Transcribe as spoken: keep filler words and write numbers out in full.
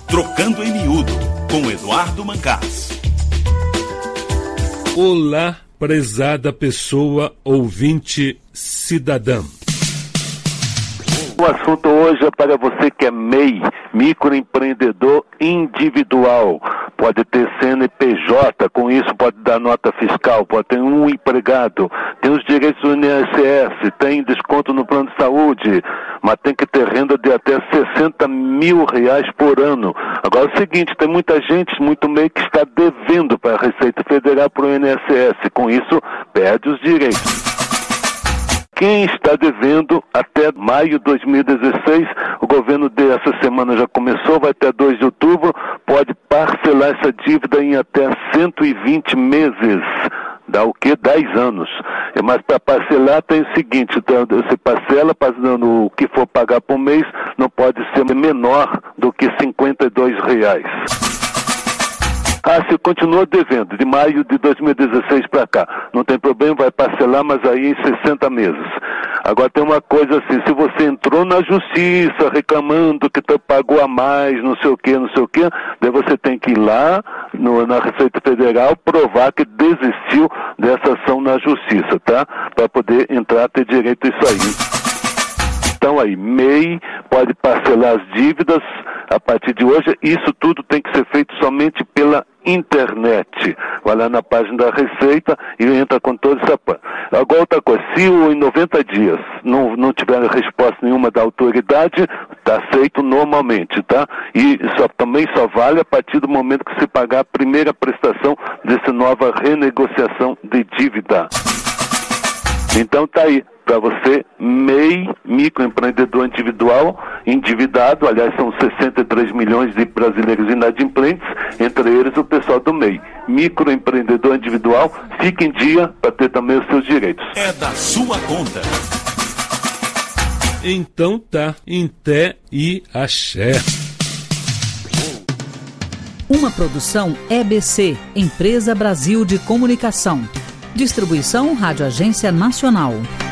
Trocando em Miúdo, com Eduardo Mancás. Olá, prezada pessoa ouvinte cidadã. O assunto hoje é para você que é M E I, microempreendedor individual. Pode ter C N P J, com isso pode dar nota fiscal, pode ter um empregado, tem os direitos do I N S S, tem desconto no plano de saúde, mas tem que ter renda de até sessenta mil reais por ano. Agora é o seguinte, tem muita gente, muito M E I, que está devendo para a Receita Federal, para o I N S S, com isso perde os direitos. Quem está devendo até maio de dois mil e dezesseis, o governo dessa semana já começou, vai até dois de outubro, pode parcelar essa dívida em até cento e vinte meses. Dá o quê? dez anos. Mas para parcelar tem o seguinte, então, você parcela, passando o que for pagar por mês, não pode ser menor do que cinquenta e dois reais. Ah, se continua devendo, de maio de dois mil e dezesseis para cá, não tem problema, vai parcelar, mas aí em sessenta meses. Agora tem uma coisa assim, se você entrou na justiça reclamando que tu pagou a mais, não sei o que, não sei o que, daí você tem que ir lá no, na Receita Federal provar que desistiu dessa ação na justiça, tá? Para poder entrar, ter direito a isso aí. Então aí, M E I pode parcelar as dívidas a partir de hoje. Isso tudo tem que ser feito somente pela internet. Vai lá na página da Receita e entra com toda essa... Agora outra coisa, se em noventa dias não, não tiver resposta nenhuma da autoridade, está aceito normalmente, tá? E só, também só vale a partir do momento que se pagar a primeira prestação dessa nova renegociação de dívida. Então tá aí. Para você, M E I, microempreendedor individual, endividado, aliás, são sessenta e três milhões de brasileiros inadimplentes, entre eles o pessoal do M E I. Microempreendedor individual, fique em dia para ter também os seus direitos. É da sua conta. Então tá, em té e axé. Uma produção E B C, Empresa Brasil de Comunicação. Distribuição Rádio Agência Nacional.